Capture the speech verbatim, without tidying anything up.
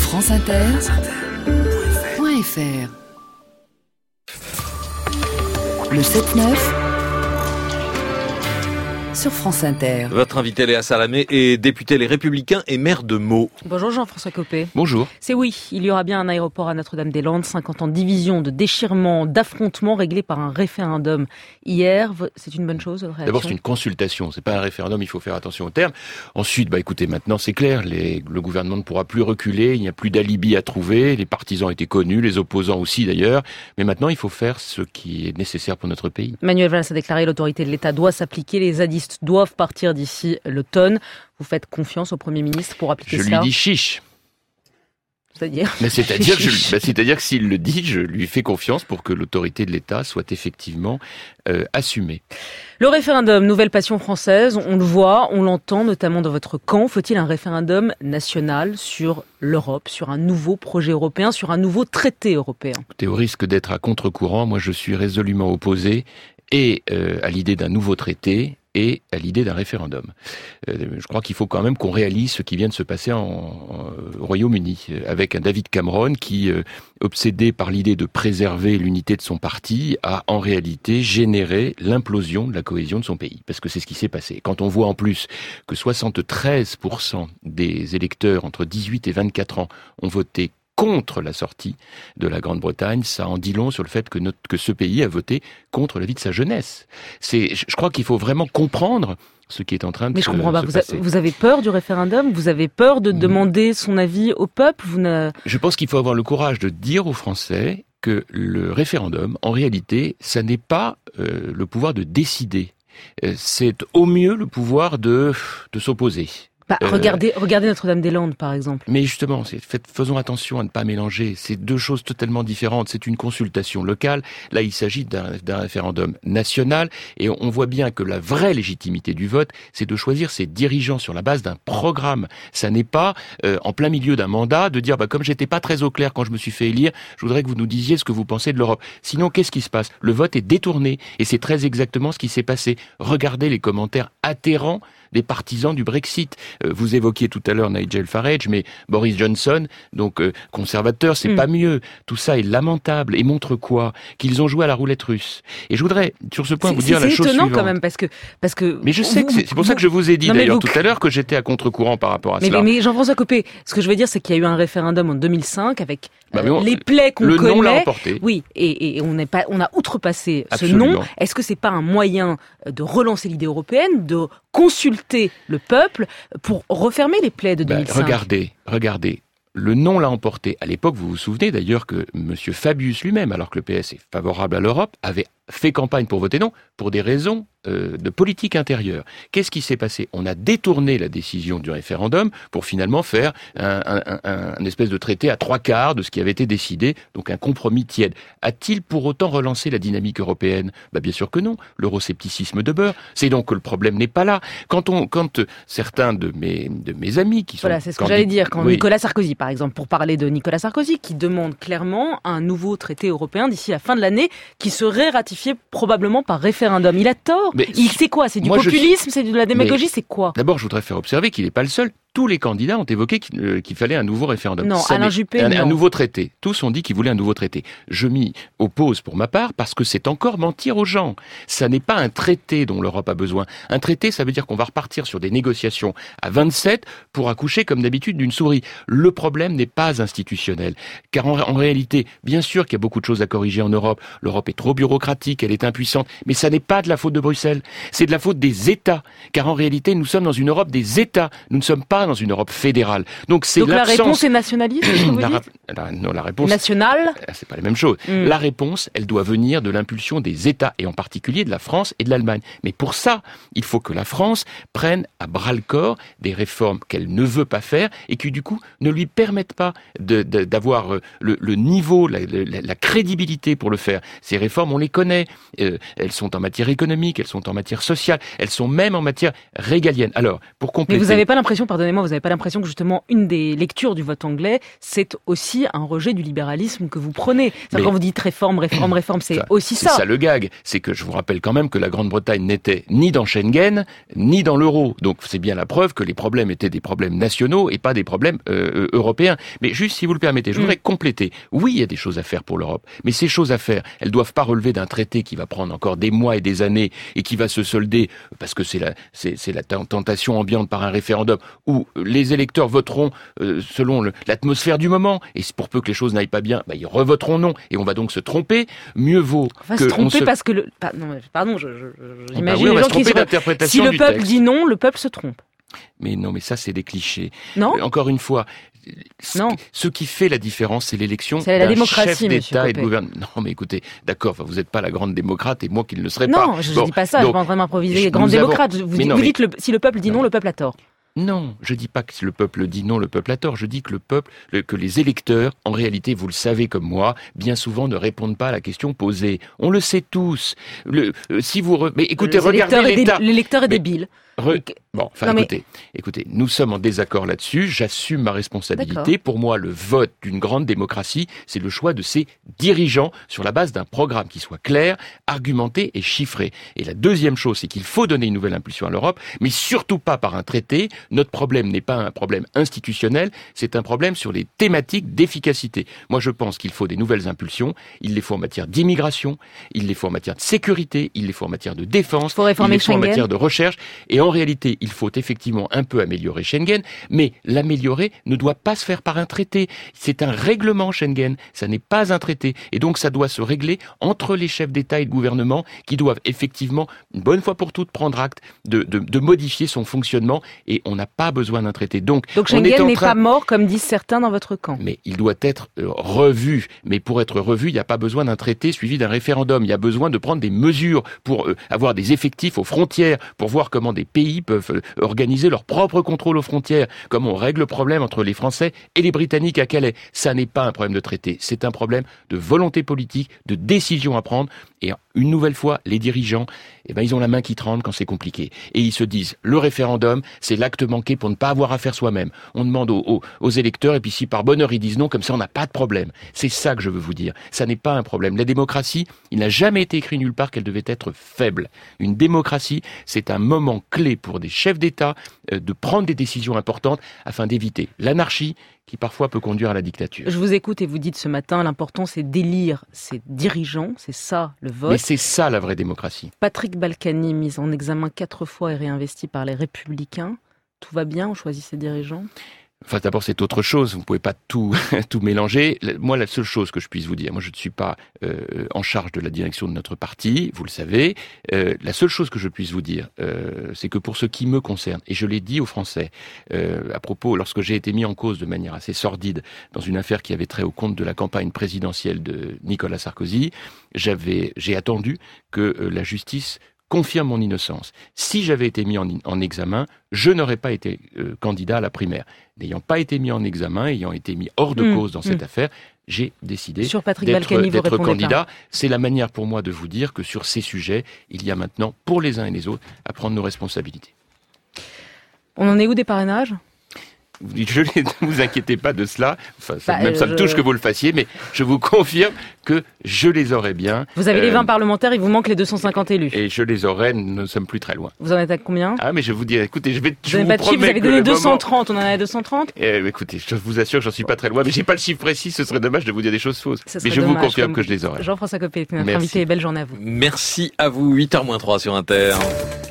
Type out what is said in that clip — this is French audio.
franceinter point f r. Le sept neuf sur France Inter. Votre invité Léa Salamé est député Les Républicains et maire de Meaux. Bonjour Jean-François Copé. Bonjour. C'est oui, il y aura bien un aéroport à Notre-Dame-des-Landes, cinquante ans de division, de déchirement, d'affrontement réglé par un référendum hier. C'est une bonne chose, votre réaction ? D'abord, c'est une consultation, c'est pas un référendum, il faut faire attention aux termes. Ensuite, bah écoutez, maintenant c'est clair, les, le gouvernement ne pourra plus reculer, il n'y a plus d'alibi à trouver, les partisans étaient connus, les opposants aussi d'ailleurs, mais maintenant il faut faire ce qui est nécessaire pour notre pays. Manuel Valls a déclaré l'autorité de l'État doit s'appliquer, les zadistes doivent partir d'ici l'automne. Vous faites confiance au Premier ministre pour appliquer je cela ? Je lui dis chiche. C'est-à-dire Mais c'est-à-dire, que je, bah c'est-à-dire que s'il le dit, je lui fais confiance pour que l'autorité de l'État soit effectivement euh, assumée. Le référendum, nouvelle passion française, on le voit, on l'entend notamment dans votre camp. Faut-il un référendum national sur l'Europe, sur un nouveau projet européen, sur un nouveau traité européen ? Écoutez, au risque d'être à contre-courant, moi je suis résolument opposé et euh, à l'idée d'un nouveau traité et à l'idée d'un référendum. Euh, je crois qu'il faut quand même qu'on réalise ce qui vient de se passer en, en, au Royaume-Uni, avec un David Cameron qui, euh, obsédé par l'idée de préserver l'unité de son parti, a en réalité généré l'implosion de la cohésion de son pays. Parce que c'est ce qui s'est passé. Quand on voit en plus que soixante-treize pour cent des électeurs entre dix-huit et vingt-quatre ans ont voté contre la sortie de la Grande-Bretagne, ça en dit long sur le fait que, notre, que ce pays a voté contre la vie de sa jeunesse. C'est, je crois qu'il faut vraiment comprendre ce qui est en train de Mais se, je comprends pas. se vous passer. A, vous avez peur du référendum ? Vous avez peur de mmh. demander son avis au peuple ? Vous ne... Je pense qu'il faut avoir le courage de dire aux Français que le référendum, en réalité, ça n'est pas euh, le pouvoir de décider. Euh, c'est au mieux le pouvoir de, de s'opposer. Bah, euh, regardez, regardez Notre-Dame-des-Landes, par exemple. Mais justement, c'est, fait, faisons attention à ne pas mélanger. C'est deux choses totalement différentes. C'est une consultation locale. Là, il s'agit d'un, d'un référendum national. Et on voit bien que la vraie légitimité du vote, c'est de choisir ses dirigeants sur la base d'un programme. Ça n'est pas, euh, en plein milieu d'un mandat, de dire, bah, comme j'étais pas très au clair quand je me suis fait élire, je voudrais que vous nous disiez ce que vous pensez de l'Europe. Sinon, qu'est-ce qui se passe ? Le vote est détourné. Et c'est très exactement ce qui s'est passé. Regardez les commentaires atterrants des partisans du Brexit. Euh, vous évoquiez tout à l'heure Nigel Farage, mais Boris Johnson, donc euh, conservateur, c'est mmh. pas mieux. Tout ça est lamentable et montre quoi ? Qu'ils ont joué à la roulette russe. Et je voudrais, sur ce point, c'est, vous dire c'est la chose suivante. C'est étonnant quand même, parce que... Parce que mais je sais vous, que c'est, c'est pour vous, ça que je vous ai dit, non, d'ailleurs, vous... tout à l'heure, que j'étais à contre-courant par rapport à mais, cela. Mais, mais Jean-François Copé, ce que je veux dire, c'est qu'il y a eu un référendum en deux mille cinq avec bah, euh, on, les plaies qu'on le connaît. Le nom l'a emporté. Oui, et, et on, n'est pas, on a outrepassé Absolument. ce nom. Est-ce que c'est pas un moyen de relancer l'idée européenne, de consulter le peuple pour refermer les plaies de deux mille cinq ? Bah, regardez, regardez. Le nom l'a emporté. À l'époque, vous vous souvenez d'ailleurs que M. Fabius lui-même, alors que le P S est favorable à l'Europe, avait fait campagne pour voter non, pour des raisons euh, de politique intérieure. Qu'est-ce qui s'est passé ? On a détourné la décision du référendum pour finalement faire un, un, un, un espèce de traité à trois quarts de ce qui avait été décidé, donc un compromis tiède. A-t-il pour autant relancé la dynamique européenne ? Bah bien sûr que non. L'euroscepticisme demeure. C'est donc que le problème n'est pas là. Quand on, quand certains de mes, de mes amis qui sont... Voilà, c'est ce que j'allais dire. Quand oui. Nicolas Sarkozy, par exemple, pour parler de Nicolas Sarkozy, qui demande clairement un nouveau traité européen d'ici la fin de l'année, qui serait ratifié probablement par référendum. Il a tort. Mais il, c'est quoi ? C'est du moi, populisme ? Je... C'est de la démagogie ? Mais c'est quoi ? D'abord, je voudrais faire observer qu'il n'est pas le seul. Tous les candidats ont évoqué qu'il, euh, qu'il fallait un nouveau référendum. Non, Ça Alain Juppé, un, non. un nouveau traité. Tous ont dit qu'ils voulaient un nouveau traité. Je m'y oppose pour ma part parce que c'est encore mentir aux gens. Ça n'est pas un traité dont l'Europe a besoin. Un traité, ça veut dire qu'on va repartir sur des négociations à vingt-sept pour accoucher comme d'habitude d'une souris. Le problème n'est pas institutionnel. Car en, en réalité, bien sûr qu'il y a beaucoup de choses à corriger en Europe. L'Europe est trop bureaucratique, elle est impuissante. Mais ça n'est pas de la faute de Bruxelles. C'est de la faute des États. Car en réalité, nous sommes dans une Europe des États. Nous ne sommes pas dans une Europe fédérale. Donc c'est Donc l'absence... la réponse est nationaliste, ce que vous la, dites la, non, la réponse... Nationale C'est pas la même chose. Mm. La réponse, elle doit venir de l'impulsion des États, et en particulier de la France et de l'Allemagne. Mais pour ça, il faut que la France prenne à bras-le-corps des réformes qu'elle ne veut pas faire, et qui du coup ne lui permettent pas de, de, d'avoir le, le niveau, la, la, la crédibilité pour le faire. Ces réformes, on les connaît. Euh, elles sont en matière économique, elles sont en matière sociale, elles sont même en matière régalienne. Alors, pour compléter... Mais vous n'avez pas l'impression, pardonnez pardonnez-moi, vous n'avez pas l'impression que justement une des lectures du vote anglais, c'est aussi un rejet du libéralisme que vous prenez. C'est quand vous dites réforme, réforme, réforme, c'est ça, aussi ça. C'est ça le gag. C'est que je vous rappelle quand même que la Grande-Bretagne n'était ni dans Schengen, ni dans l'euro. Donc c'est bien la preuve que les problèmes étaient des problèmes nationaux et pas des problèmes euh, européens. Mais juste, si vous le permettez, je voudrais mmh. compléter. Oui, il y a des choses à faire pour l'Europe. Mais ces choses à faire, elles doivent pas relever d'un traité qui va prendre encore des mois et des années et qui va se solder, parce que c'est la, c'est, c'est la tentation ambiante par un référendum où les électeurs voteront euh, selon le, l'atmosphère du moment. Et pour peu que les choses n'aillent pas bien, bah, ils revoteront non. Et on va donc se tromper. Mieux vaut on va que se tromper se... parce que le... Non, pardon, je, je, j'imagine bah oui, les gens qui se... Si le peuple texte. dit non, le peuple se trompe. Mais non, mais ça, c'est des clichés. Non. Encore une fois, non. ce qui fait la différence, c'est l'élection c'est la d'un chef d'État et de gouvernement. Non, mais écoutez, d'accord, enfin, vous n'êtes pas la grande démocrate et moi qui ne le serais non, pas. Non, je ne bon, dis pas ça, donc, je vais en train d'improviser. Grande démocrate, avons... vous, non, vous dites mais... le, si le peuple dit non, non, le peuple a tort. Non, je dis pas que le peuple dit non, le peuple a tort. Je dis que le peuple, que les électeurs, en réalité, vous le savez comme moi, bien souvent ne répondent pas à la question posée. On le sait tous. Le, euh, si vous, re... mais écoutez, regardez l'État. L'électeur est débile. Re... Bon, enfin, non, écoutez, mais... écoutez, nous sommes en désaccord là-dessus. J'assume ma responsabilité. D'accord. Pour moi, le vote d'une grande démocratie, c'est le choix de ses dirigeants sur la base d'un programme qui soit clair, argumenté et chiffré. Et la deuxième chose, c'est qu'il faut donner une nouvelle impulsion à l'Europe, mais surtout pas par un traité. Notre problème n'est pas un problème institutionnel, c'est un problème sur les thématiques d'efficacité. Moi, je pense qu'il faut des nouvelles impulsions. Il les faut en matière d'immigration, il les faut en matière de sécurité, il les faut en matière de défense, il les faut Schengen. En matière de recherche. Et en réalité, il faut effectivement un peu améliorer Schengen, mais l'améliorer ne doit pas se faire par un traité. C'est un règlement Schengen, ça n'est pas un traité. Et donc ça doit se régler entre les chefs d'État et de gouvernement qui doivent effectivement, une bonne fois pour toutes, prendre acte de, de, de modifier son fonctionnement et on n'a pas besoin d'un traité. Donc, donc Schengen n'est train... pas mort comme disent certains dans votre camp. Mais il doit être euh, revu. Mais pour être revu, il n'y a pas besoin d'un traité suivi d'un référendum. Il y a besoin de prendre des mesures pour euh, avoir des effectifs aux frontières, pour voir comment des pays peuvent organiser leur propre contrôle aux frontières, comment on règle le problème entre les Français et les Britanniques à Calais. Ça n'est pas un problème de traité, c'est un problème de volonté politique, de décision à prendre. Et une nouvelle fois, les dirigeants, eh ben, ils ont la main qui tremble quand c'est compliqué. Et ils se disent, le référendum, c'est l'acte manqué pour ne pas avoir à faire soi-même. On demande aux, aux, aux électeurs, et puis si par bonheur ils disent non, comme ça on n'a pas de problème. C'est ça que je veux vous dire. Ça n'est pas un problème. La démocratie, il n'a jamais été écrit nulle part qu'elle devait être faible. Une démocratie, c'est un moment clé pour des chefs d'État euh, de prendre des décisions importantes afin d'éviter l'anarchie qui parfois peut conduire à la dictature. Je vous écoute et vous dites ce matin, l'important c'est d'élire ses dirigeants, c'est ça le vote. Mais c'est ça la vraie démocratie. Patrick Balkany, mis en examen quatre fois et réinvesti par les Républicains, tout va bien, on choisit ses dirigeants ? Enfin, d'abord, c'est autre chose. Vous ne pouvez pas tout, tout mélanger. Moi, la seule chose que je puisse vous dire, moi, je ne suis pas euh, en charge de la direction de notre parti, vous le savez. Euh, la seule chose que je puisse vous dire, euh, c'est que pour ce qui me concerne, et je l'ai dit aux Français, euh, à propos, lorsque j'ai été mis en cause de manière assez sordide dans une affaire qui avait trait au compte de la campagne présidentielle de Nicolas Sarkozy, j'avais, j'ai attendu que euh, la justice confirme mon innocence. Si j'avais été mis en, en examen, je n'aurais pas été euh, candidat à la primaire. N'ayant pas été mis en examen, ayant été mis hors de mmh, cause dans mmh. cette affaire, j'ai décidé sur Patrick d'être, Balkany, d'être candidat. Pas. C'est la manière pour moi de vous dire que sur ces sujets, il y a maintenant, pour les uns et les autres, à prendre nos responsabilités. On en est où des parrainages ? Je ne vous inquiétez pas de cela, enfin, ça, bah, même ça je... me touche que vous le fassiez, mais je vous confirme que je les aurai bien. Vous avez euh, les vingt parlementaires, il vous manque les deux cent cinquante élus. Et je les aurai, nous ne sommes plus très loin. Vous en êtes à combien ? Ah mais je vous dis, écoutez, je vais vous je vous pas promets Vous avez que donné deux cent trente, moment... on en a deux cent trente eh, Écoutez, je vous assure que j'en suis pas très loin, mais j'ai pas le chiffre précis, ce serait dommage de vous dire des choses fausses. Mais je dommage, vous confirme comme... que je les aurai. Jean-François Copé, notre invité, et belle journée à vous. Merci à vous, huit heures moins trois sur Inter.